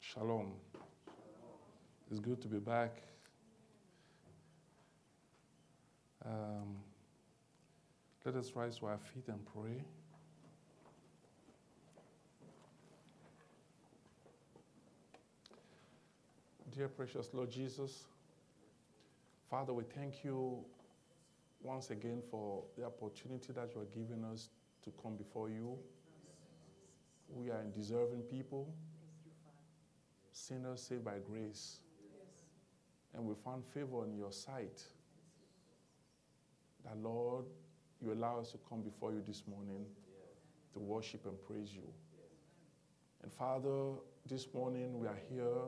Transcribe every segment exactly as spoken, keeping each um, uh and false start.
Shalom. It's good to be back. Um, let us rise to our feet and pray. Dear precious Lord Jesus, Father, we thank you once again for the opportunity that you are giving us to come before you. We are undeserving people, sinners saved by grace. And we found favor in your sight. That, Lord, you allow us to come before you this morning to worship and praise you. And Father, this morning we are here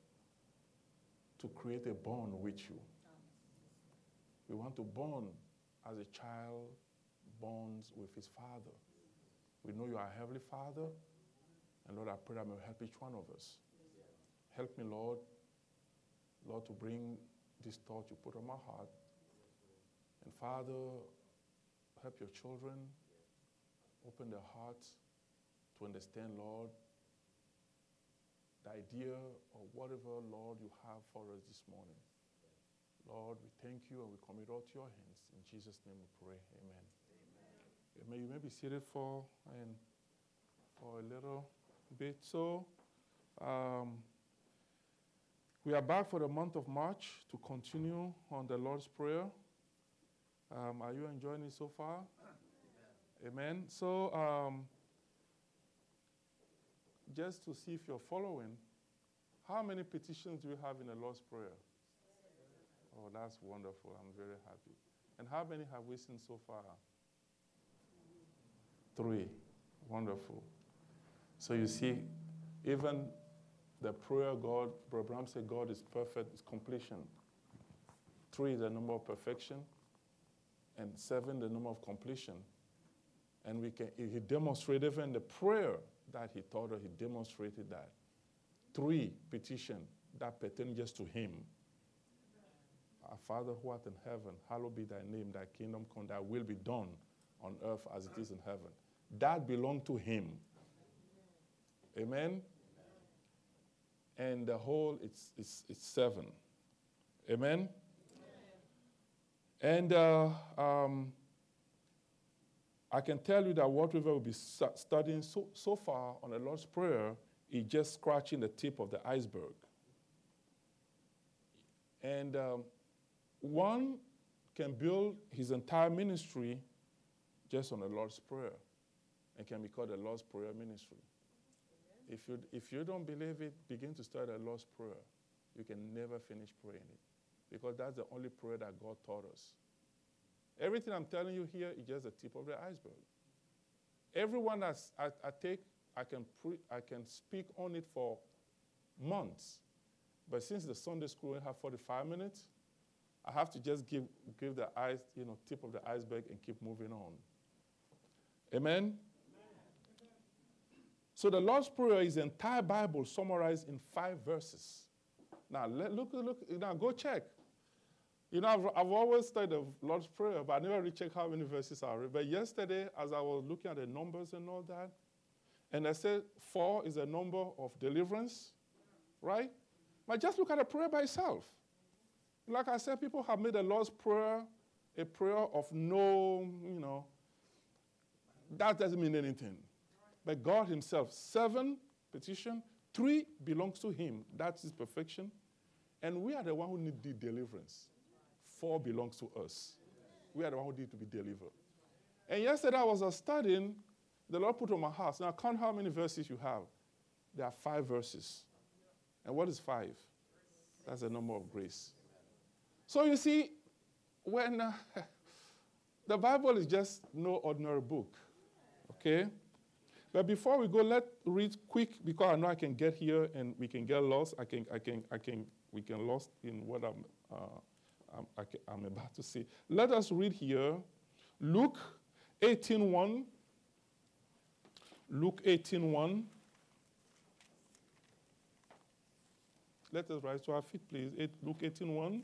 to create a bond with you. We want to bond as a child bonds with his father. We know you are a heavenly Father, and Lord, I pray that you will help each one of us. Help me, Lord, Lord, to bring this thought you put on my heart. And Father, help your children open their hearts to understand, Lord, the idea or whatever, Lord, you have for us this morning. Lord, we thank you and we commit all to your hands. In Jesus' name we pray. Amen. Amen. You may be seated for, and for a little bit. So, um, we are back for the month of March to continue on the Lord's Prayer. Um, are you enjoying it so far? Amen. Amen. So, um, just to see if you're following, how many petitions do you have in the Lord's Prayer? Oh, that's wonderful. I'm very happy. And how many have we seen so far? Three. Wonderful. So you see, even the prayer God, Brother Abraham said God is perfect, is completion. Three is the number of perfection, and seven the number of completion. And we can, he demonstrated even the prayer that he taught us, he demonstrated that. Three petition that pertain just to him. Our Father who art in heaven, hallowed be thy name, thy kingdom come, thy will be done on earth as it is in heaven. That belonged to him. Amen? And the whole, it's, it's, it's seven. Amen? And uh, um, I can tell you that what we will be studying so, so far on the Lord's Prayer is just scratching the tip of the iceberg. And um, one can build his entire ministry just on the Lord's Prayer and can be called the Lord's Prayer ministry. If you, if you don't believe it, begin to study the Lord's Prayer. You can never finish praying it because that's the only prayer that God taught us. Everything I'm telling you here is just the tip of the iceberg. Everyone that I, I take, I can, pre, I can speak on it for months. But since the Sunday school only have forty-five minutes, I have to just give, give the ice, you know, tip of the iceberg and keep moving on. Amen? So the Lord's Prayer is the entire Bible summarized in five verses. Now, let, look, look, now go check. You know, I've, I've always studied the Lord's Prayer, but I never really checked how many verses are. But yesterday, as I was looking at the numbers and all that, and I said four is a number of deliverance, right? But just look at the prayer by itself. Like I said, people have made the Lord's Prayer a prayer of no, you know, that doesn't mean anything. But God himself, seven petition, three belongs to him. That's his perfection. And we are the one who need the deliverance. Four belongs to us. We are the one who need to be delivered. And yesterday I was studying, the Lord put on my heart. Now count how many verses you have. There are five verses. And what is five? That's the number of grace. So you see, when uh, the Bible is just no ordinary book. Okay? But before we go, let's read quick because I know I can get here and we can get lost. I can, I can, I can, we can lost in what I'm, uh, I'm, I can, I'm about to say. Let us read here, Luke eighteen one. Luke eighteen one. Let us rise to our feet, please. Eight, Luke eighteen one.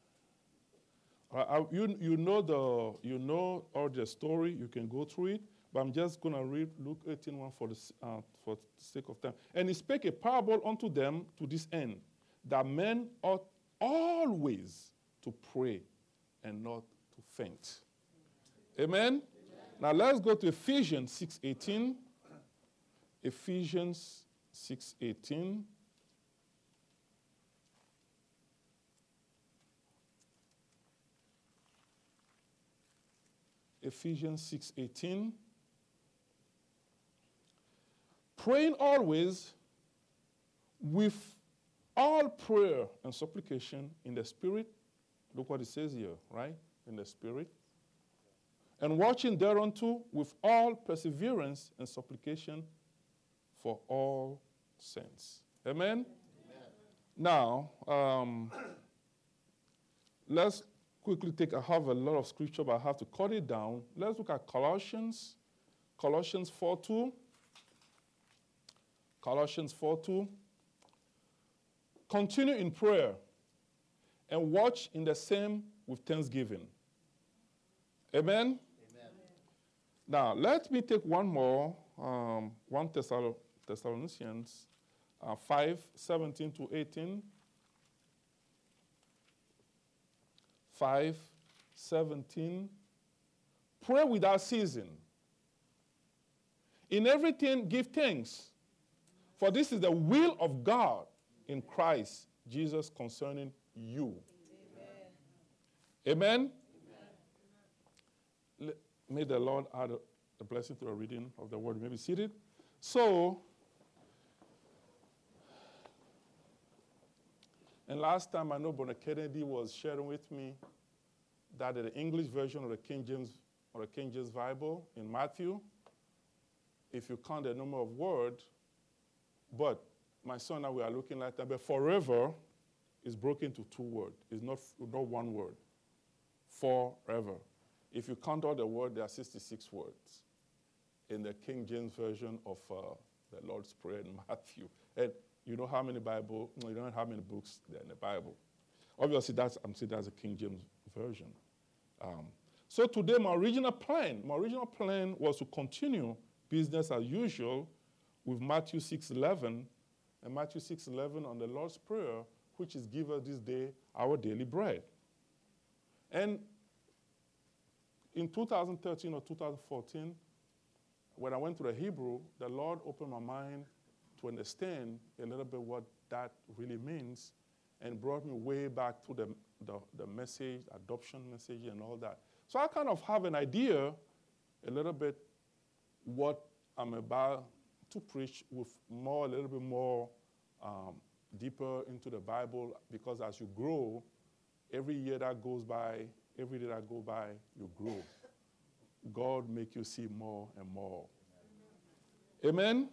Uh, you, you know the you know all the story. You can go through it. but I'm just going to read Luke eighteen one for the, uh, for the sake of time. And he spake a parable unto them to this end, that men ought always to pray and not to faint. Amen? Amen? Now let's go to Ephesians six eighteen. Ephesians six eighteen. Ephesians six eighteen. Praying always with all prayer and supplication in the Spirit. Look what it says here, right? In the Spirit. And watching thereunto with all perseverance and supplication for all saints. Amen? Amen. Now, um, let's quickly take, I have a lot of scripture, but I have to cut it down. Let's look at Colossians. Colossians four two. Colossians four two. Continue in prayer and watch in the same with thanksgiving. Amen? Amen. Now, let me take one more, um, one Thessalonians, Thessalonians uh, five seventeen to eighteen. five seventeen. Pray without ceasing. In everything, give thanks, for this is the will of God in Christ Jesus concerning you. Amen? Amen? Amen. May the Lord add a, a blessing to the reading of the word. You may be seated. So, and last time I know Brother Kennedy was sharing with me that the English version of the King James or the King James Bible in Matthew, if you count the number of words, but my son and I, we are looking like that, but forever is broken to two words. It's not, not one word. Forever. If you count all the words, there are sixty-six words in the King James version of uh, the Lord's Prayer in Matthew. And you know how many Bible, no, you don't know how many books there in the Bible. Obviously, that's, I'm saying that's a King James version. Um, so today, my original plan, my original plan was to continue business as usual with Matthew six eleven, and Matthew six eleven on the Lord's Prayer, which is give us this day our daily bread. And in two thousand thirteen or two thousand fourteen, when I went to the Hebrew, the Lord opened my mind to understand a little bit what that really means, and brought me way back to the, the, the message, adoption message and all that. So I kind of have an idea a little bit what I'm about to preach with more, a little bit more um, deeper into the Bible, because as you grow, every year that goes by, every day that goes by, you grow. God make you see more and more. Amen? Amen?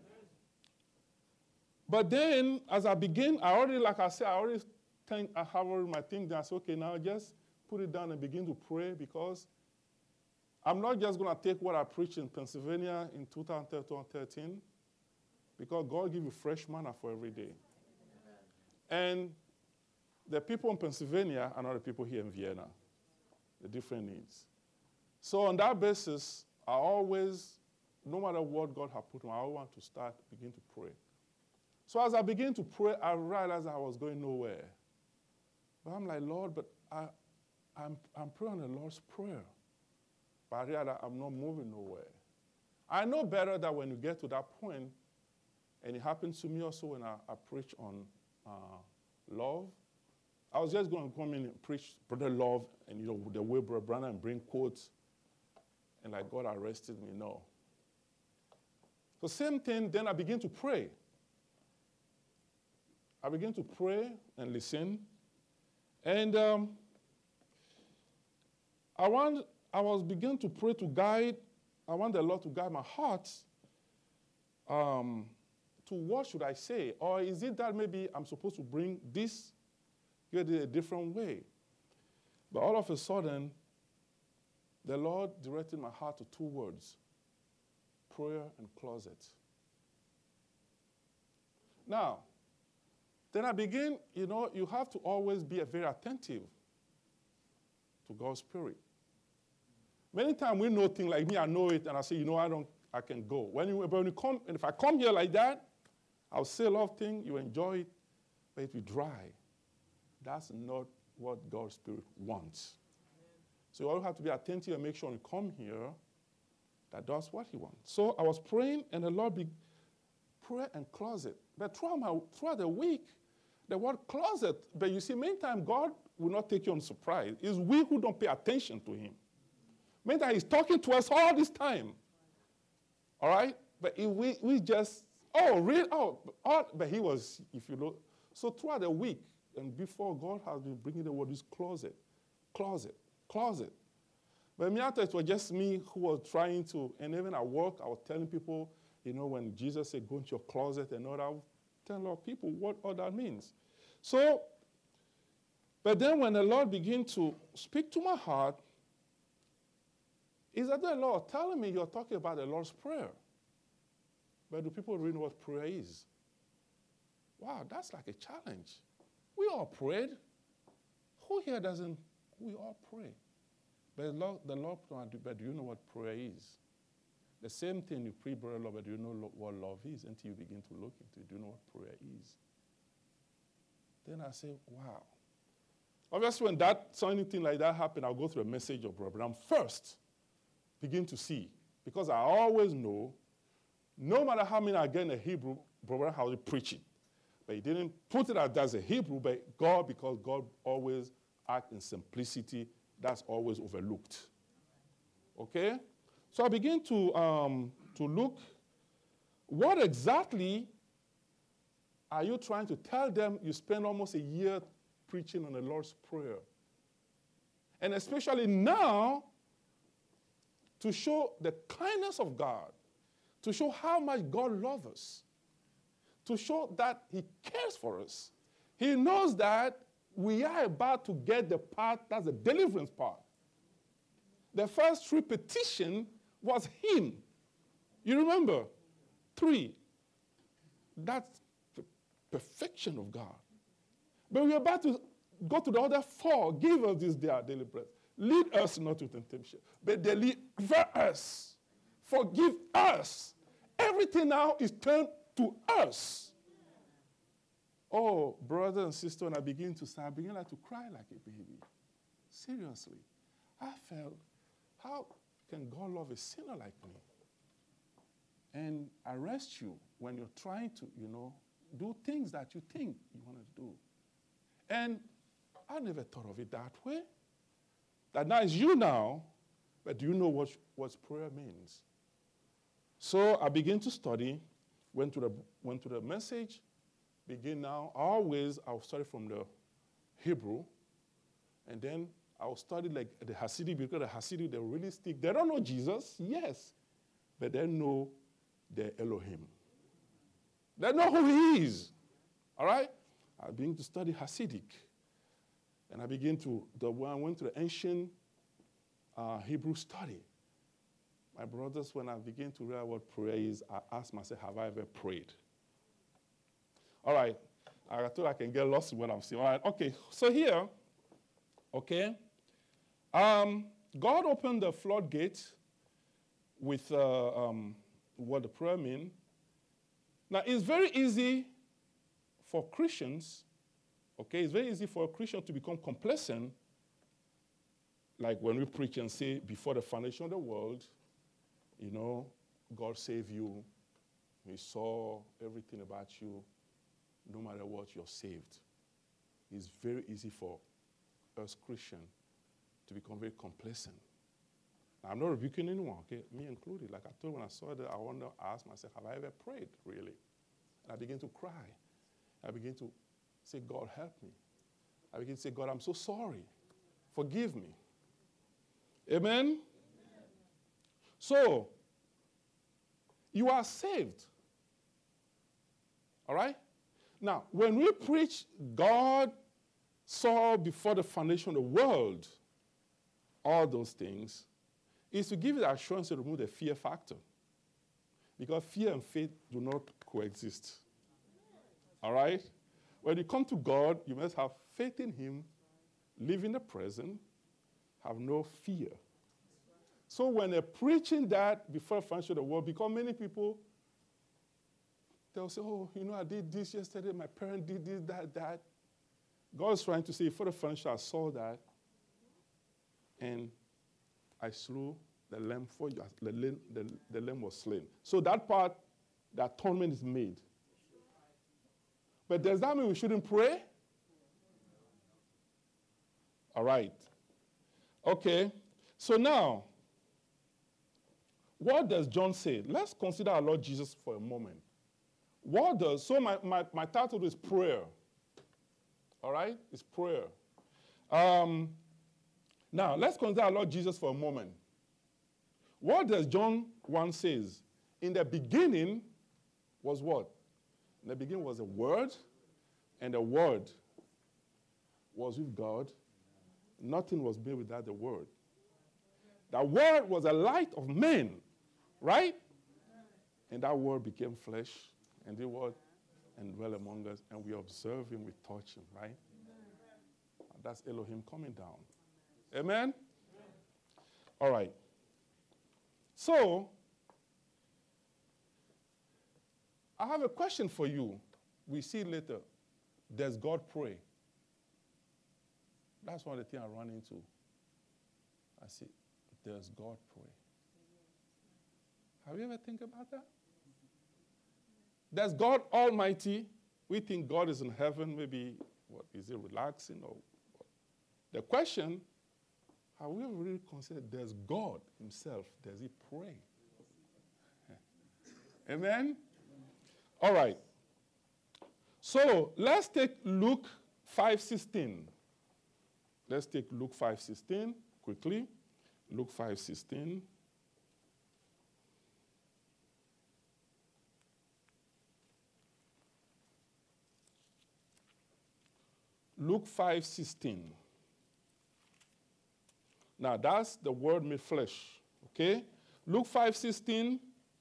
But then, as I begin, I already, like I said, I already think, I have already my thing down. So, okay, now just put it down and begin to pray, because I'm not just going to take what I preached in Pennsylvania in two thousand thirteen, because God gives you fresh manna for every day. Amen. And the people in Pennsylvania are not the people here in Vienna. The different needs. So on that basis, I always, no matter what God has put me, I always want to start, begin to pray. So as I began to pray, I realized I was going nowhere. But I'm like, Lord, but I, I'm, I'm praying the Lord's Prayer. But I realize I'm not moving nowhere. I know better that when you get to that point, and it happens to me also when I, I preach on uh, love. I was just going to come in and preach brother love, and you know the way Brother Branham bring quotes, and like God arrested me. No. So same thing. Then I begin to pray. I begin to pray and listen, and um, I want. I was beginning to pray to guide. I want the Lord to guide my heart. Um, to what should I say, or is it that maybe I'm supposed to bring this? Get it a different way. But all of a sudden, the Lord directed my heart to two words: prayer and closet. Now, then I begin, you know, you have to always be very attentive to God's Spirit. Many times we know things like me, I know it, and I say, you know, I don't, I can go. When you, but when you come, and if I come here like that, I'll say a lot of things, you enjoy it, but it will dry. That's not what God's Spirit wants. So you all have to be attentive and make sure when you come here, that does what He wants. So I was praying, and the Lord be prayer and closet. But throughout, my, throughout the week, the word closet, but you see, many times God will not take you on surprise. It's we who don't pay attention to Him. Many times He's talking to us all this time. All right? But if we, we just, oh, really? Oh, oh, but He was, if you look. So throughout the week, and before, God has been bringing the word, this closet, closet, closet. But me, I thought it was just me who was trying to, and even at work, I was telling people, you know, when Jesus said, go into your closet and all that, I was telling a lot of people what all that means. So, but then when the Lord began to speak to my heart, is that the Lord telling me you're talking about the Lord's Prayer. But do people really know what prayer is? Wow, that's like a challenge. We all prayed. Who here doesn't? We all pray. But the Lord, the Lord, but do you know what prayer is? The same thing you pray, brother, love, but do you know what love is until you begin to look into it? Do you know what prayer is? Then I say, wow. Obviously, when that anything like that happened, I'll go through a message of Abraham first. Begin to see. Because I always know, no matter how many I get in a Hebrew, brother, how they preach it. But he didn't put it as a Hebrew, but God, because God always acts in simplicity, that's always overlooked. Okay? So I begin to, um, to look, what exactly are you trying to tell them? You spend almost a year preaching on the Lord's Prayer. And especially now, to show the kindness of God, to show how much God loves us, to show that He cares for us. He knows that we are about to get the part, that's the deliverance part. The first three petitions was Him. You remember? Three. That's the perfection of God. But we're about to go to the other four. Give us this day our daily bread. Lead us not to temptation, but deliver us. Forgive us. Everything now is turned to us. Oh, brother and sister, when I begin to say, I begin like to cry like a baby. Seriously. I felt, how can God love a sinner like me? And arrest you when you're trying to, you know, do things that you think you want to do. And I never thought of it that way. That now it's you now, but do you know what, what prayer means? So I began to study, went to the, went to the message, begin now. Always I'll study from the Hebrew, and then I'll study like the Hasidic, because the Hasidic, they really stick. They don't know Jesus, yes, but they know the Elohim. They know who He is, all right? I began to study Hasidic, and I began to, the, when I went to the ancient uh, Hebrew study, my brothers, when I began to realize what prayer is, I asked myself, have I ever prayed? All right, I thought I can get lost in what I'm saying. All right, okay, so here, okay, um, God opened the floodgate with uh, um, what the prayer means. Now, it's very easy for Christians, okay, it's very easy for a Christian to become complacent, like when we preach and say, before the foundation of the world, you know, God saved you. He saw everything about you. No matter what, you're saved. It's very easy for us Christians to become very complacent. Now, I'm not rebuking anyone, okay, me included. Like I told you when I saw that, I wonder, I asked myself, have I ever prayed, really? And I began to cry. I began to say, God, help me. I began to say, God, I'm so sorry. Forgive me. Amen? Amen. So, you are saved. All right? Now, when we preach God saw before the foundation of the world, all those things, is to give you the assurance to remove the fear factor. Because fear and faith do not coexist. All right? When you come to God, you must have faith in Him, live in the present, have no fear. So when they're preaching that before the furniture of the world, because many people, they'll say, oh, you know, I did this yesterday, my parent did this, that, that. God's trying to say, for the furniture, I saw that, and I slew the lamb for you. The lamb, the, the lamb was slain. So that part, the atonement is made. But does that mean we shouldn't pray? All right. Okay. So now, what does John say? Let's consider our Lord Jesus for a moment. What does, so my, my, my title is prayer. All right? It's prayer. Um, now, let's consider our Lord Jesus for a moment. What does John one says? In the beginning was what? In the beginning was a word, and the word was with God. Nothing was made without the word. The word was a light of men, right? And that word became flesh, and did what? And dwell among us, and we observe him, we touch him, right? And that's Elohim coming down. Amen? Amen? All right. So, I have a question for you. We see later. Does God pray? That's one of the things I run into. I see, does God pray? Have you ever think about that? Does God Almighty, we think God is in heaven, maybe, what, is he relaxing or what? The question, have we ever really considered, does God himself, does he pray? Amen? All right. So let's take Luke five sixteen. Let's take Luke five sixteen quickly. Luke five sixteen. Luke five sixteen. Now that's the word made flesh. Okay? Luke five sixteen.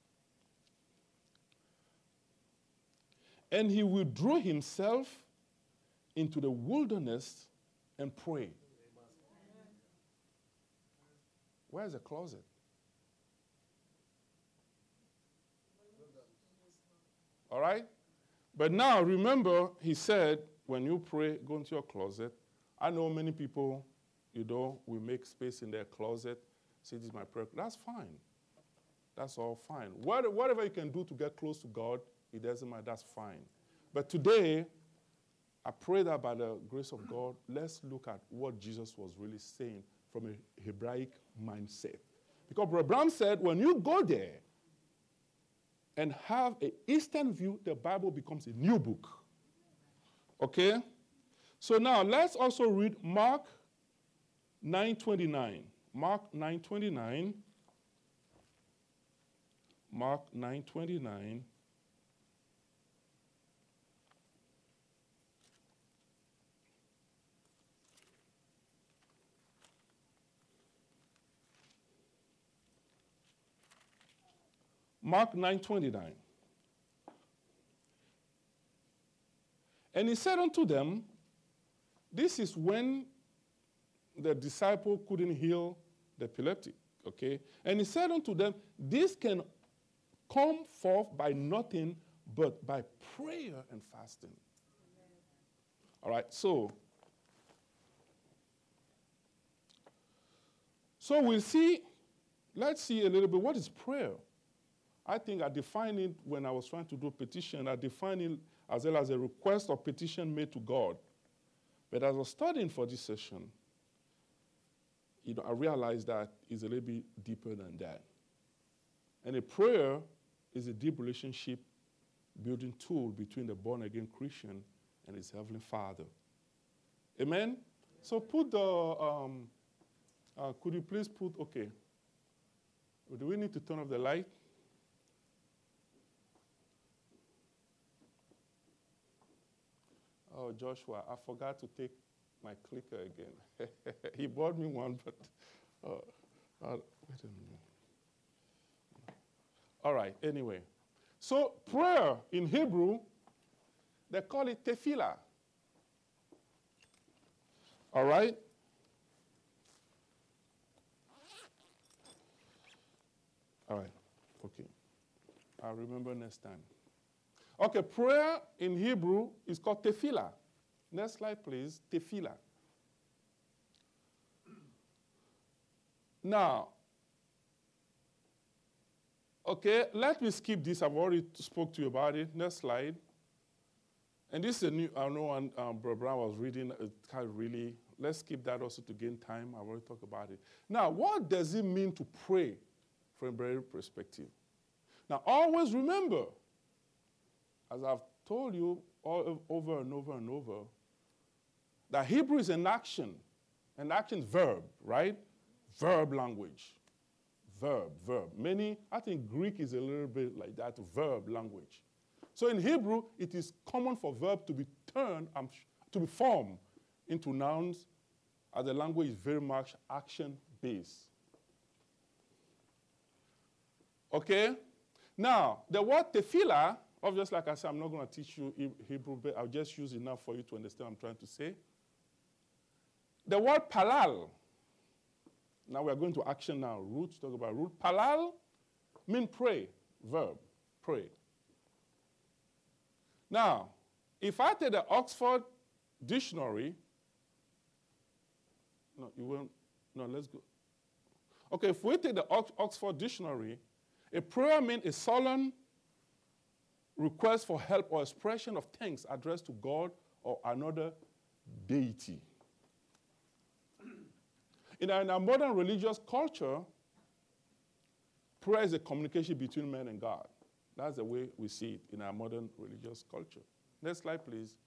And he withdrew himself into the wilderness and prayed. Where's the closet? All right? But now remember, he said, when you pray, go into your closet. I know many people, you know, will make space in their closet. Say, this is my prayer. That's fine. That's all fine. What, whatever you can do to get close to God, it doesn't matter. That's fine. But today, I pray that by the grace of God, let's look at what Jesus was really saying from a Hebraic mindset. Because Brother Branham said, when you go there and have an Eastern view, the Bible becomes a new book. Okay? So now, let's also read Mark nine twenty-nine. Mark nine twenty-nine. Mark nine twenty-nine. Mark nine twenty-nine. And he said unto them, this is when the disciple couldn't heal the epileptic, okay? And he said unto them, this can come forth by nothing but by prayer and fasting. Amen. All right, so, so we'll see, let's see a little bit, what is prayer? I think I defined it when I was trying to do petition. I defined it as well as a request or petition made to God. But as I was studying for this session, you know, I realized that it's a little bit deeper than that. And a prayer is a deep relationship building tool between the born-again Christian and his Heavenly Father. Amen? So put the, um, uh, could you please put, okay. Do we need to turn off the light? Oh, Joshua, I forgot to take my clicker again. He bought me one, but uh, uh, wait a minute. All right, anyway. So prayer in Hebrew, they call it tefillah. All right? All right. Okay. I'll remember next time. Okay, prayer in Hebrew is called tefillah. Next slide, please. Tefillah. Now, okay, let me skip this. I've already spoke to you about it. Next slide. And this is a new, I know um, um, Brother Brown was reading, it kind of really, let's skip that also to gain time. I've already talked about it. Now, what does it mean to pray from a Hebrew perspective? Now, always remember, as I've told you all, over and over and over, that Hebrew is an action, an action verb, right? Verb language. Verb, verb. Many, I think Greek is a little bit like that, verb language. So in Hebrew, it is common for verb to be turned, um, to be formed into nouns, as the language is very much action-based. Okay? Now, the word tefillah, obviously, like I said, I'm not going to teach you Hebrew, but I'll just use enough for you to understand what I'm trying to say. The word palal, now we're going to action now. Root, talk about root. Palal means pray, verb, pray. Now, if I take the Oxford Dictionary, no, you won't, no, let's go. Okay, if we take the Ox- Oxford Dictionary, a prayer means a solemn request for help or expression of thanks addressed to God or another deity. In our, in our modern religious culture, prayer is a communication between man and God. That's the way we see it in our modern religious culture. Next slide, please.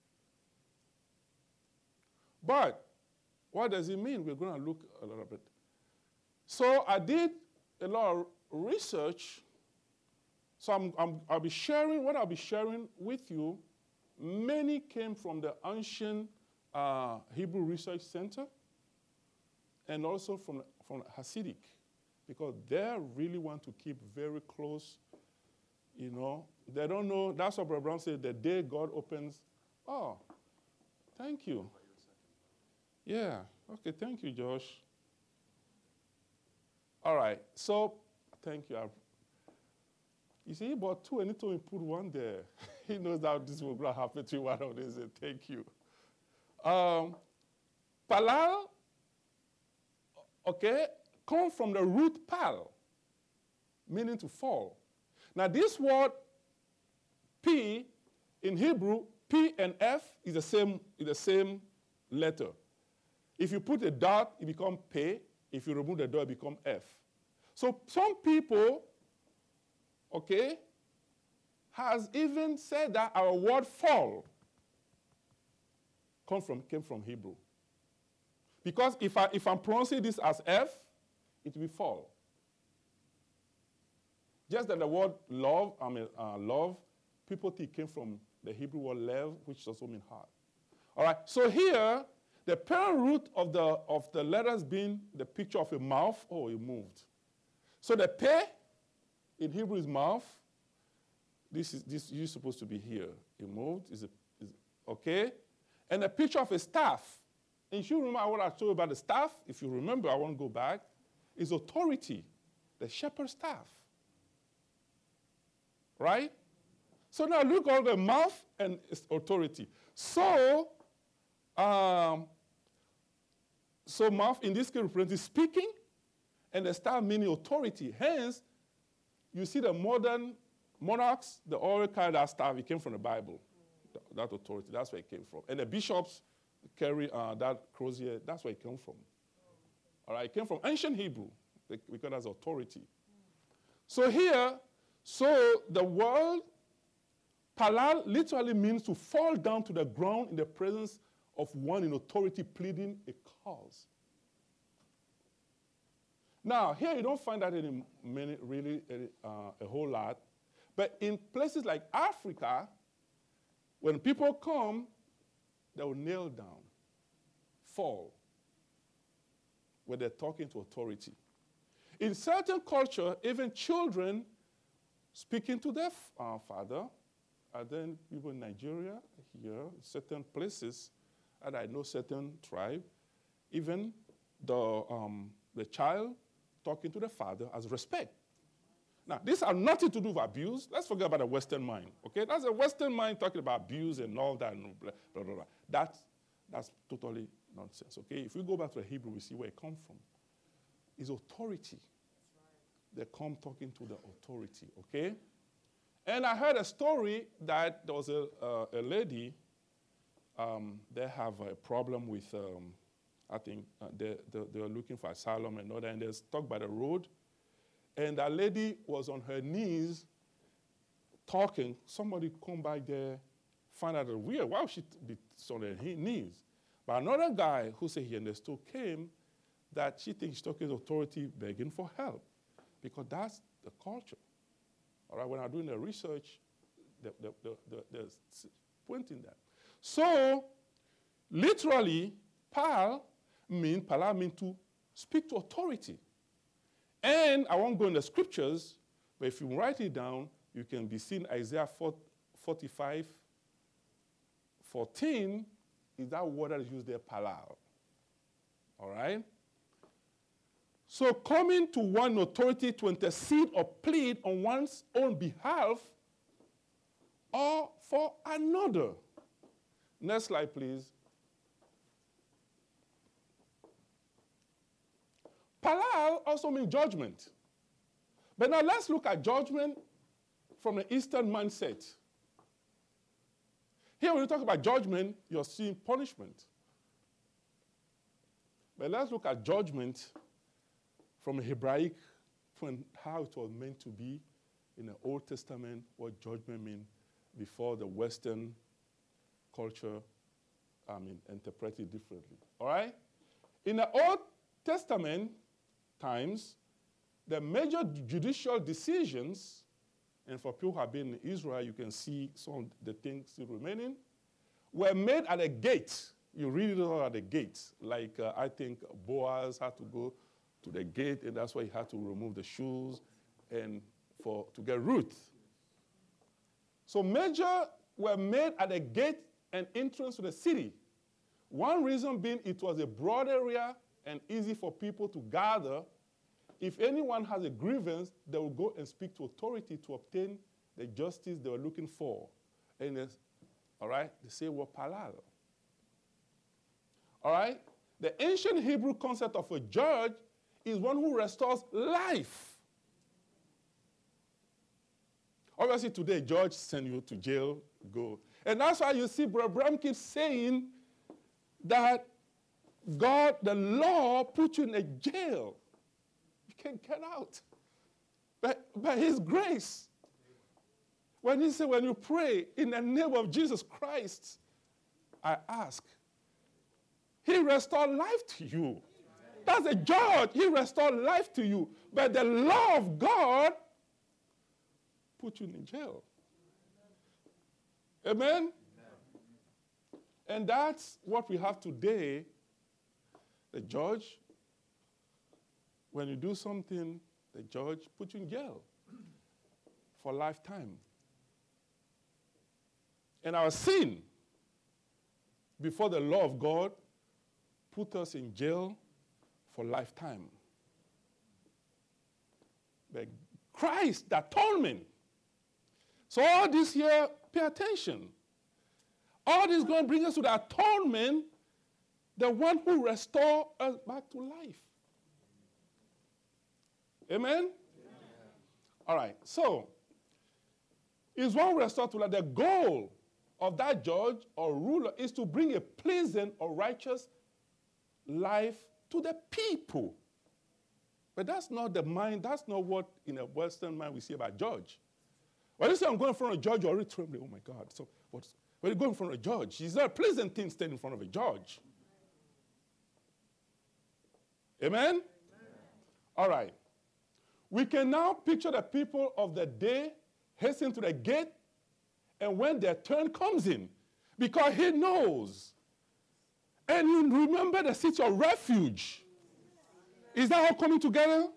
But what does it mean? We're going to look a little bit. So I did a lot of research. So I'm, I'm, I'll be sharing, what I'll be sharing with you, many came from the ancient uh, Hebrew Research Center and also from, from Hasidic, because they really want to keep very close, you know. They don't know, that's what Brother Brown said, the day God opens, oh, thank you. Yeah, okay, thank you, Josh. All right, so, thank you. I've, you see, he bought two and he told me put one there. He knows that this will happen to you one of these. Thank you. Um, Palal, okay, come from the root pal, meaning to fall. Now this word P in Hebrew, P and F is the same, is the same letter. If you put a dot, it becomes P. If you remove the dot, it becomes F. So some people, okay, has even said that our word fall come from, came from Hebrew. Because if, I, if I'm pronouncing this as F, it will fall. Just that the word love, I mean, uh, love, people think came from the Hebrew word lev, which also means heart. All right, so here, the parent root of the, of the letters being the picture of a mouth, oh, it moved. So the pe in Hebrew is mouth. This is this is supposed to be here. It moved, is, a, is okay? And a picture of a staff. And if you remember what I told you about the staff, if you remember, I won't go back, is authority, the shepherd's staff. Right? So now look at the mouth and its authority. So, um, so mouth in this case represents speaking, and the staff meaning authority. Hence, you see the modern monarchs, they all carry that staff. It came from the Bible, that authority. That's where it came from. And the bishops carry uh, that crozier. That's where it came from. All right, it came from ancient Hebrew. They, we call it as authority. So here, so the word palal literally means to fall down to the ground in the presence of one in authority pleading a cause. Now, here you don't find that in many, really uh, a whole lot. But in places like Africa, when people come, they will kneel down, fall, when they're talking to authority. In certain culture, even children speaking to their uh, father, and then people in Nigeria, here, certain places, and I know certain tribe, even the, um, the child talking to the father as respect. Now, these have nothing to do with abuse. Let's forget about the Western mind, okay? That's a Western mind talking about abuse and all that, and blah, blah, blah, blah. That's, that's totally nonsense, okay? If we go back to the Hebrew, we see where it comes from. It's authority. They come talking to the authority, okay? And I heard a story that there was a, uh, a lady, um, they have a problem with, um, I think uh, they, they, they were looking for asylum and all that, and they're stuck by the road. And that lady was on her knees talking. Somebody come by there, find out that weird. Why would she be on her knees? But another guy who said he understood came that she thinks she's talking to authority begging for help because that's the culture. All right, when I'm doing the research, the, the, the, the, they're pointing that. So, literally, pal mean, pala mean to speak to authority. And I won't go in the scriptures, but if you write it down, you can be seen Isaiah forty-five, fourteen is that word that is used there, palal. All right? So coming to one authority to intercede or plead on one's own behalf or for another. Next slide, please. Palal also means judgment. But now let's look at judgment from the Eastern mindset. Here, when you talk about judgment, you're seeing punishment. But let's look at judgment from a Hebraic, from how it was meant to be in the Old Testament, what judgment means before the Western culture, I mean, interpreted differently. All right? In the Old Testament times, the major judicial decisions, and for people who have been in Israel, you can see some of the things still remaining, were made at a gate. You read it all at the gate. Like uh, I think Boaz had to go to the gate, and that's why he had to remove the shoes and for to get Ruth. So major were made at the gate and entrance to the city. One reason being it was a broad area and easy for people to gather. If anyone has a grievance, they will go and speak to authority to obtain the justice they were looking for. And all right, they say what palal. All right? The ancient Hebrew concept of a judge is one who restores life. Obviously, today, judge send you to jail, go. And that's why you see Brother Bram keeps saying that God, the law, put you in a jail. You can't get out. But by his grace. When he said, when you pray in the name of Jesus Christ, I ask, he restored life to you. That's a judge. He restored life to you. But the law of God put you in jail. Amen? Amen? And that's what we have today. The judge, when you do something, the judge puts you in jail for lifetime. And our sin before the law of God put us in jail for lifetime. But Christ, the atonement. So all this here, pay attention. All this is going to bring us to the atonement, the one who restores us back to life. Amen? Amen? All right, so, is one restored to life. The goal of that judge or ruler is to bring a pleasant or righteous life to the people. But that's not the mind, that's not what in a Western mind we see about judge. When you say I'm going in front of a judge, you're already trembling. Oh my God. So what's, when you go in front of a judge, it's not a pleasant thing standing in front of a judge. Amen? Amen? All right. We can now picture the people of the day hasten to the gate, and when their turn comes in, because he knows. And you remember the city of refuge. Is that all coming together? Amen.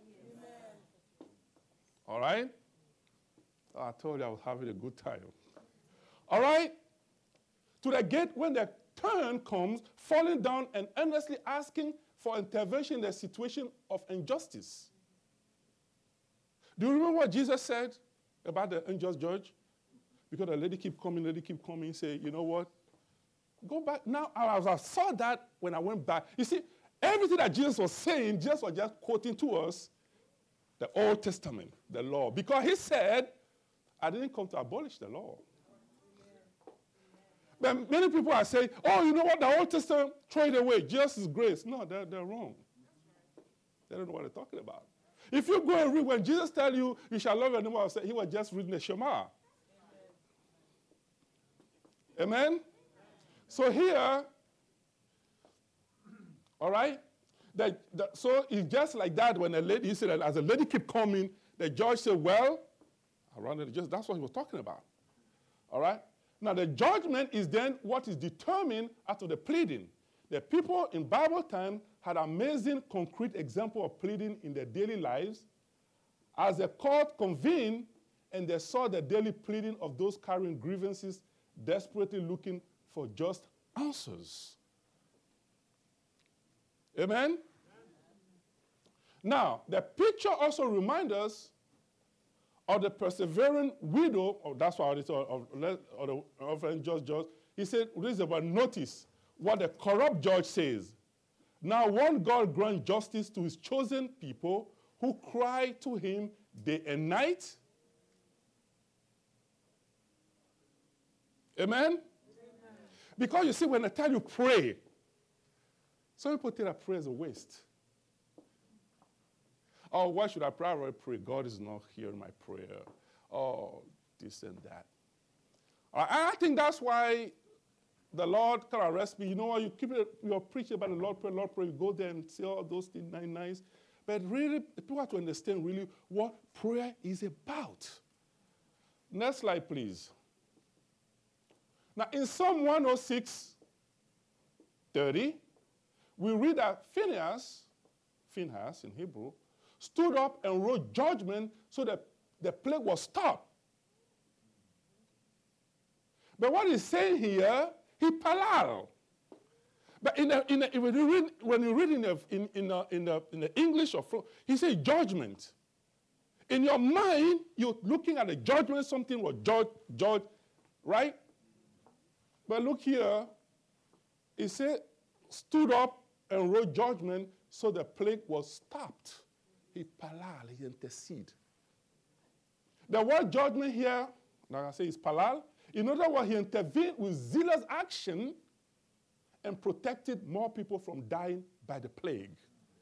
All right? Oh, I told you I was having a good time. All right? To the gate when the turn comes, falling down and earnestly asking for intervention in the situation of injustice. Do you remember what Jesus said about the unjust judge? Because the lady keep coming, lady keep coming, say, you know what? Go back. Now, as I saw that when I went back, you see, everything that Jesus was saying, Jesus was just quoting to us the Old Testament, the law. Because he said, I didn't come to abolish the law. But many people are saying, oh, you know what, the Old Testament, throw it away. Jesus is grace. No, they're, they're wrong. They don't know what they're talking about. If you go and read, when Jesus tell you, you shall love your neighbor, he was just reading the Shema. Amen? Amen? So here, all right, the, the, so it's just like that when a lady, he said, as a lady keep coming, the judge said, well, around the just that's what he was talking about. All right? Now, the judgment is then what is determined after the pleading. The people in Bible time had amazing concrete example of pleading in their daily lives. As the court convened and they saw the daily pleading of those carrying grievances, desperately looking for just answers. Amen? Amen? Now, the picture also reminds us of the persevering widow, or that's why it's of, of the offering just judge. He said, this is about notice what the corrupt judge says. Now won't God grant justice to his chosen people who cry to him day and night? Amen? Amen? Because you see, when I tell you pray, some people think that prayer is a waste. Oh, why should I pray? I pray. God is not hearing my prayer. Oh, this and that. Uh, and I think that's why the Lord can arrest me. You know what? You keep it, you're preaching about the Lord prayer, Lord prayer. You go there and say all those things nice, nice. But really, people have to understand really what prayer is about. Next slide, please. Now, in Psalm one oh six, thirty, we read that Phinehas, Phinehas in Hebrew, stood up and wrote judgment so that the plague was stopped. But what he's saying here, he palal. But in the, in the, when you read, when you read in the, in, in the, in the, in the English of he says judgment. In your mind, you're looking at the judgment, something was judge, judge, right? But look here, he said, stood up and wrote judgment so the plague was stopped. He palal, he intercede. The word judgment here, like I say, is palal. In other words, he intervened with zealous action and protected more people from dying by the plague.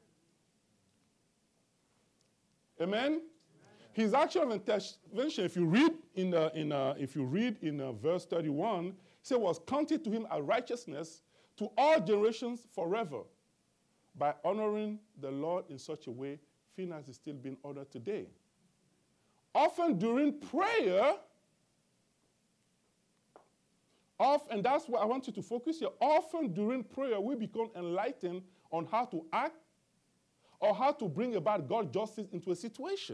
Amen? Amen. His action of intervention, if you read in uh, in uh, if you read in uh, verse thirty-one, say was counted to him as righteousness to all generations forever, by honoring the Lord in such a way. Phinehas is still being honored today. Often during prayer, off, and that's what I want you to focus here. Often during prayer, we become enlightened on how to act or how to bring about God's justice into a situation.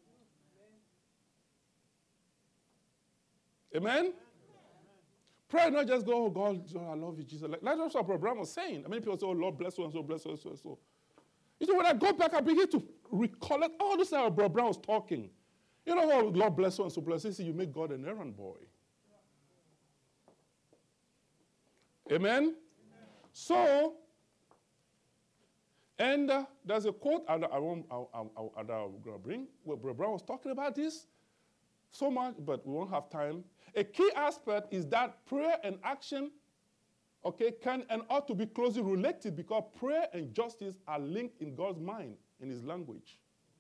Amen? Amen? Prayer not just go, oh God, I love you, Jesus. Like, that's what Brother Brown was saying. I mean, people say, oh Lord, bless so and so, bless so and so and so. You see, when I go back, I begin to recollect all this how Brother Brown was talking. You know, oh, Lord bless so and so, bless. You see, you make God an errand boy. Amen? Amen? So, and uh, there's a quote I, I won't, I, I, I, I'm going to bring, where Brother Brown was talking about this so much, but we won't have time. A key aspect is that prayer and action, okay, can and ought to be closely related because prayer and justice are linked in God's mind, in his language.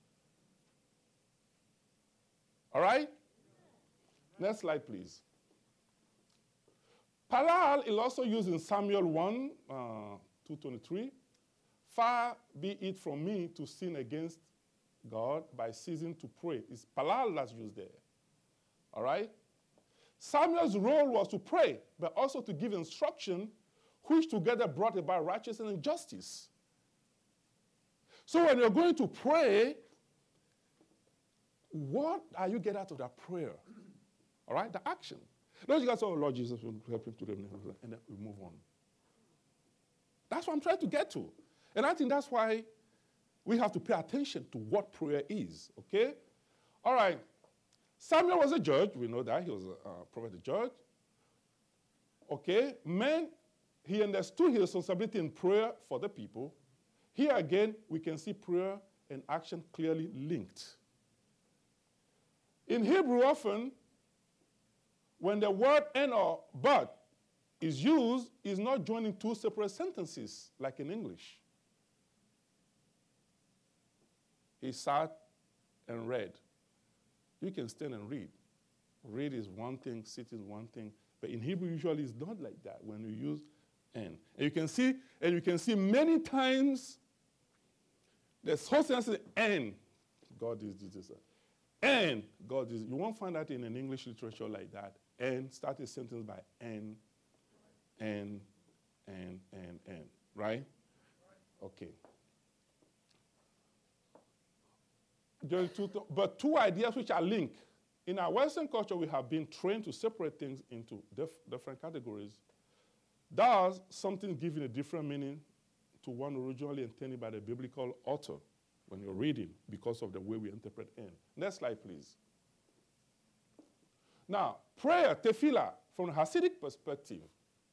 All right? Next slide, please. Palal is also used in Samuel one, uh, two twenty-three. Far be it from me to sin against God by ceasing to pray. It's palal that's used there. All right? Samuel's role was to pray, but also to give instruction, which together brought about righteousness and justice. So when you're going to pray, what are you getting out of that prayer? All right? The action. Don't you guys say, oh, Lord Jesus, help him to them, and then we move on. That's what I'm trying to get to. And I think that's why we have to pay attention to what prayer is, okay? All right. Samuel was a judge. We know that. He was a uh, prophet, a judge. Okay. Man, he understood his responsibility in prayer for the people. Here again, we can see prayer and action clearly linked. In Hebrew, often, when the word and or but is used, it's not joining two separate sentences like in English. He sat and read. You can stand and read. Read is one thing, sit is one thing. But in Hebrew, usually it's not like that when you use and. And you can see, and you can see many times the whole sentence is and. God is this, this, and God is. You won't find that in an English literature like that. And start a sentence by and, and, and, and, and. Right? Okay. Two, but two ideas which are linked. In our Western culture, we have been trained to separate things into dif different categories. Does something giving a different meaning to one originally intended by the biblical author when you're reading because of the way we interpret in. Next slide, please. Now, prayer, tefillah, from a Hasidic perspective.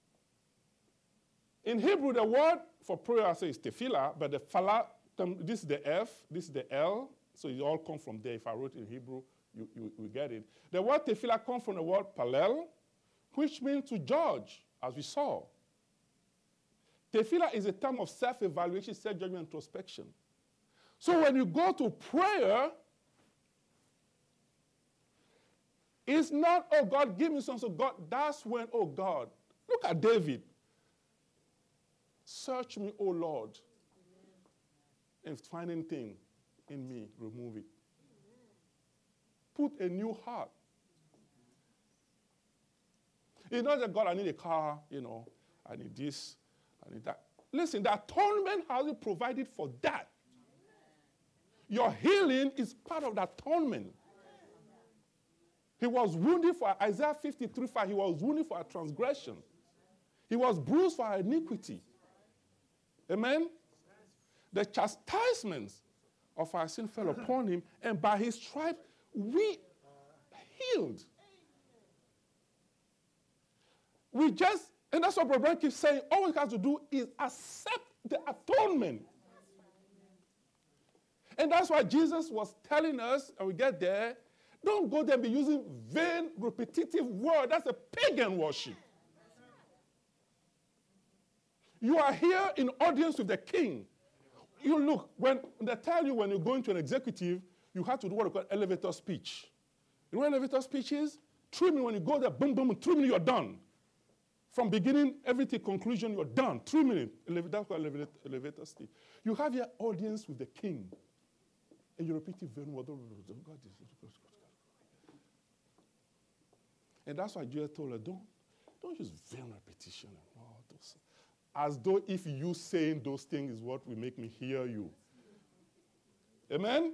In Hebrew, the word for prayer I say is tefillah, but the fala, this is the F, this is the L, so it all comes from there. If I wrote in Hebrew, you, you, you get it. The word tefillah comes from the word palel, which means to judge, as we saw. Tefillah is a term of self-evaluation, self-judgment, introspection. So when you go to prayer, it's not, oh, God, give me something. So God, that's when, oh, God. Look at David. Search me, oh, Lord. Amen. And find anything in me, remove it. Put a new heart. It's not that, God, I need a car, you know, I need this, I need that. Listen, the atonement has provided for that. Your healing is part of the atonement. He was wounded for Isaiah fifty-three five. He was wounded for our transgression. He was bruised for our iniquity. Amen? The chastisements of our sin fell upon him, and by his stripes we healed. We just, and that's what Brother Brian keeps saying, all we have to do is accept the atonement. And that's why Jesus was telling us, and we get there, don't go there and be using vain, repetitive words. That's a pagan worship. You are here in audience with the king. You look, when they tell you when you go into an executive, you have to do what we call elevator speech. You know what elevator speech is? Three minutes, when you go there, boom, boom, three minutes, you're done. From beginning, everything, conclusion, you're done. Three minutes. That's called elevator, elevator speech. You have your audience with the king. And you repeat it very well. And that's why Jesus told her, don't, don't use vain repetition and all those. As though if you saying those things is what will make me hear you. Amen? Amen?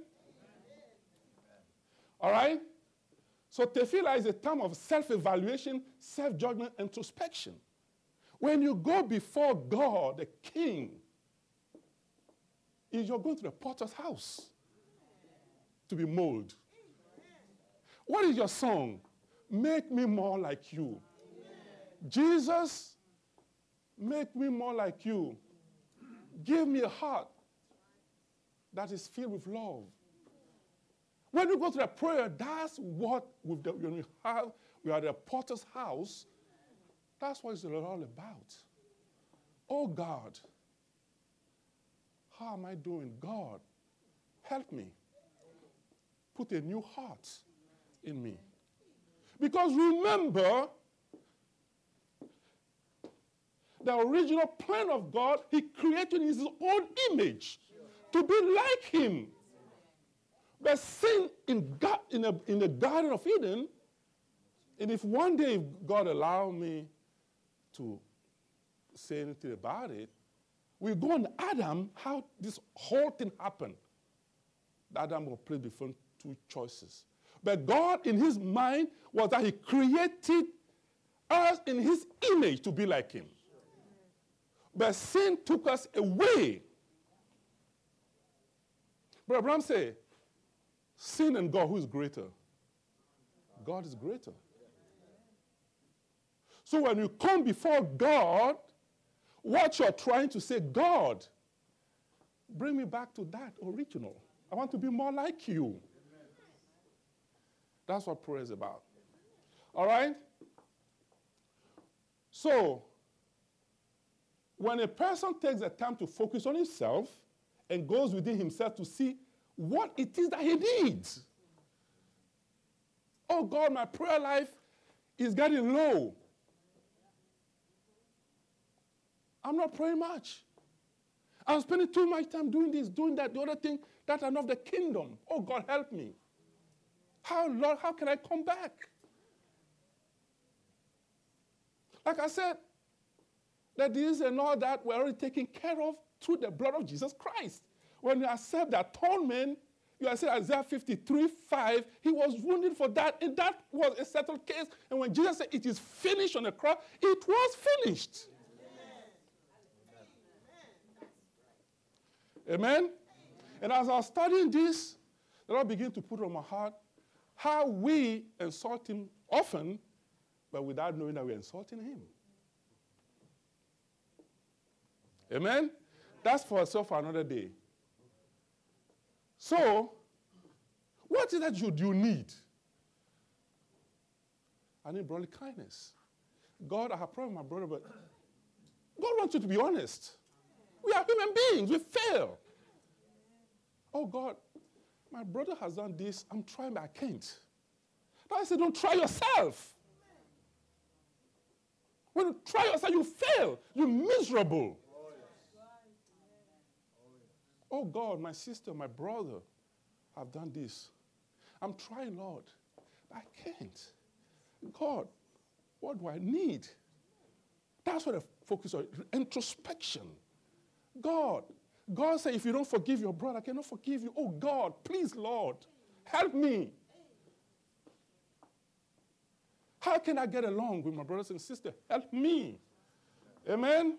All right? So tefillah is a term of self-evaluation, self-judgment, introspection. When you go before God, the king, you're going to the potter's house to be molded. What is your song? Make me more like you. Amen. Jesus, make me more like you. Give me a heart that is filled with love. When you go to the prayer, that's what with the, when we have, we are at the potter's house, that's what it's all about. Oh God, how am I doing? God, help me. Put a new heart in me. Because remember, the original plan of God, he created his own image to be like him. But sin in, God, in, a, in the Garden of Eden, and if one day God allow me to say anything about it, we go on Adam, how this whole thing happened. Adam will play different two choices. But God, in his mind, was that he created us in his image to be like him. But sin took us away. Brother Abraham said, sin and God, who is greater? God is greater. So when you come before God, what you're trying to say, God, bring me back to that original. I want to be more like you. That's what prayer is about. All right? So, when a person takes the time to focus on himself and goes within himself to see what it is that he needs. Oh God, my prayer life is getting low. I'm not praying much. I'm spending too much time doing this, doing that, the other thing, that are not the kingdom. Oh God, help me. How, Lord, how can I come back? Like I said, that this and all that we're already taken care of through the blood of Jesus Christ. When you accept the atonement, you accept Isaiah fifty-three five, he was wounded for that, and that was a settled case. And when Jesus said, it is finished on the cross, it was finished. Amen? Amen? And as I was studying this, the Lord began to put on my heart how we insult him often, but without knowing that we're insulting him. Amen? That's for itself for another day. So, what is that you, you need? I need brotherly kindness. God, I have problem with my brother, but God wants you to be honest. We are human beings. We fail. Oh, God, my brother has done this. I'm trying, but I can't. But I said, don't try yourself. When you try yourself, you fail. You're miserable. Oh, God, my sister, my brother have done this. I'm trying, Lord. But I can't. God, what do I need? That's what I focus on. Introspection. God. God said, if you don't forgive your brother, I cannot forgive you. Oh, God, please, Lord, help me. How can I get along with my brothers and sisters? Help me. Amen? Amen?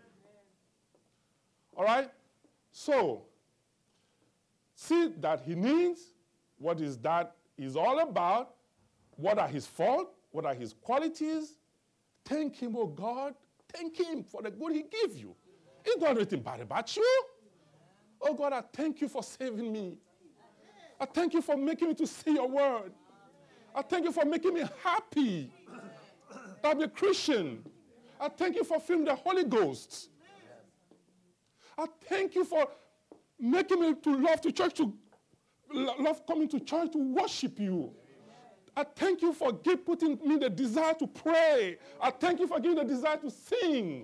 All right? So, see that he needs what is that is all about, what are his faults, what are his qualities. Thank him, oh God. Thank him for the good he gave you. He's not anything bad about you. Oh God, I thank you for saving me. I thank you for making me to see your word. I thank you for making me happy to be a Christian. I thank you for filling the Holy Ghost. I thank you for making me to love to church, to love coming to church to worship you. I thank you for give, putting me the desire to pray. I thank you for giving the desire to sing.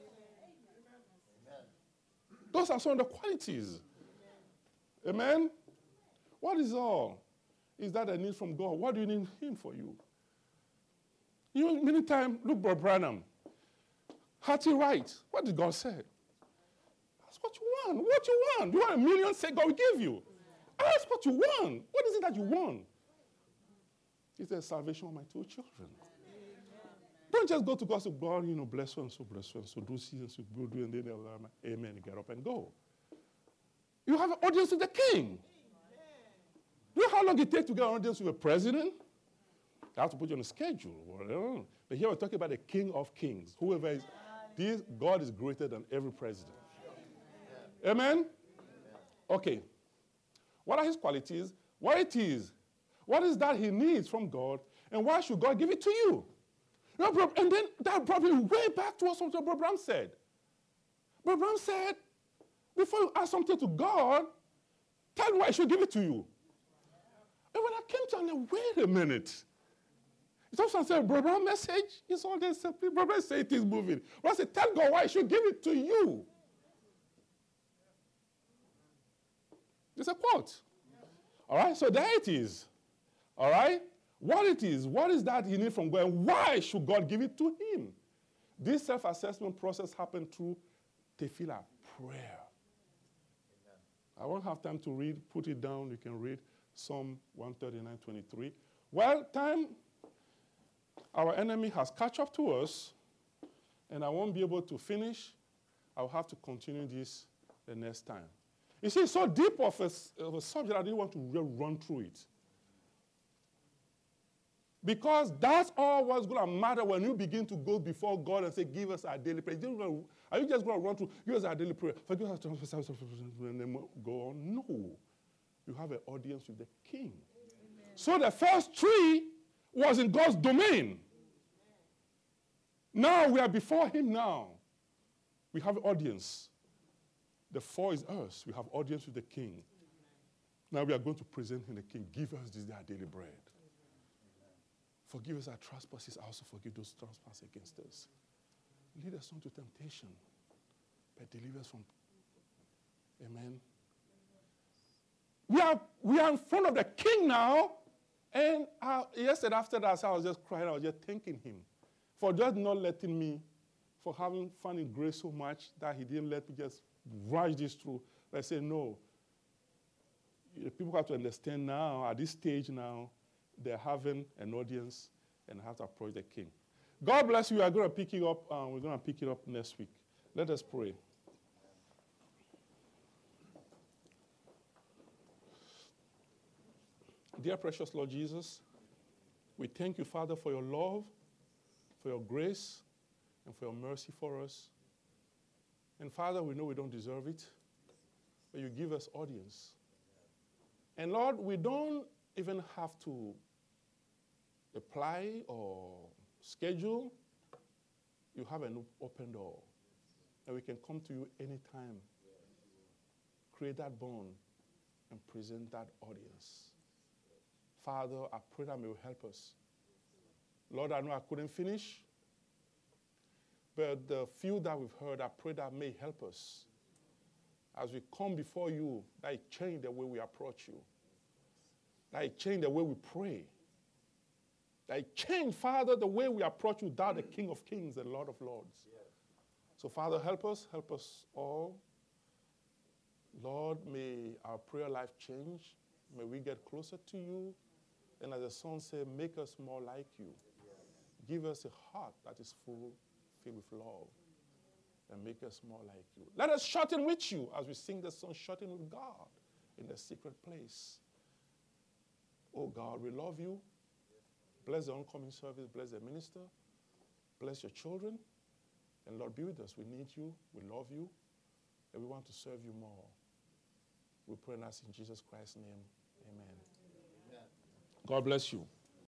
Those are some of the qualities. Amen? What is all? Is that a need from God? What do you need him for you? You know, many times, look, Brother Branham. Hearty right. What did God say? Ask what you want. What you want? You want a million? Say God will give you. Ask what you want. What is it that you want? It's the salvation of my two children. Don't just go to God and say, God, you know, bless you and so, bless you and so, do see and so, do, do, and then amen, get up and go. You have an audience with the king. Do you know how long it takes to get an audience with a president? They have to put you on a schedule. Well, but here we're talking about the King of Kings. Whoever is, this God is greater than every president. Amen? Okay. What are his qualities? What it is? What is that he needs from God? And why should God give it to you? And then that brought me way back to what Brother Branham said. Brother Branham said, before you ask something to God, tell him why he should give it to you. And when I came to him, wait a minute. Sometimes I say, Brother Branham message is all this simply. Brother Branham say it is moving. But I say, tell God why he should give it to you. It's a quote. All right, so there it is. All right? What it is, what is that he needs from God, and why should God give it to him? This self-assessment process happened through tefillah, prayer. Amen. I won't have time to read, put it down, you can read Psalm one thirty-nine, twenty-three. Well, time, our enemy has catch up to us, and I won't be able to finish. I'll have to continue this the next time. You see, it's so deep of a, of a subject, I didn't want to run through it. Because that's all what's going to matter when you begin to go before God and say, give us our daily prayer. Are you just going to run through, give us our daily prayer, forgive us, and then go on? No. You have an audience with the king. Amen. So the first three was in God's domain. Now we are before him now. We have an audience. The four is us. We have audience with the king. Now we are going to present him the king. Give us this day our daily bread. Forgive us our trespasses. I also forgive those trespasses against us. Lead us not to temptation, but deliver us from. Amen. We are, we are in front of the king now. And I, yesterday after that, I was just crying. I was just thanking him for just not letting me, for having fun in grace so much that he didn't let me just rush this through. But I said, no. People have to understand now, at this stage now, they're having an audience and have to approach the king. God bless you. We are going to pick it up. Um, we're going to pick it up next week. Let us pray. Dear precious Lord Jesus, we thank you, Father, for your love, for your grace, and for your mercy for us. And Father, we know we don't deserve it, but you give us audience. And Lord, we don't even have to apply or schedule. You have an open door. And we can come to you anytime. Create that bond and present that audience. Father, I pray that you help us. Lord, I know I couldn't finish, but the few that we've heard, I pray that may help us. As we come before you, that it change the way we approach you. That it change the way we pray. That it change, Father, the way we approach you, thou the King of Kings and Lord of Lords. Yes. So, Father, help us, help us all. Lord, may our prayer life change. May we get closer to you. And as the song says, make us more like you. Yes. Give us a heart that is full, filled with love. And make us more like you. Let us shorten with you as we sing the song, shorten with God in the secret place. Oh God, we love you. Bless the oncoming service. Bless the minister. Bless your children. And Lord, be with us. We need you. We love you. And we want to serve you more. We pray and ask in Jesus Christ's name. Amen. Amen. God bless you.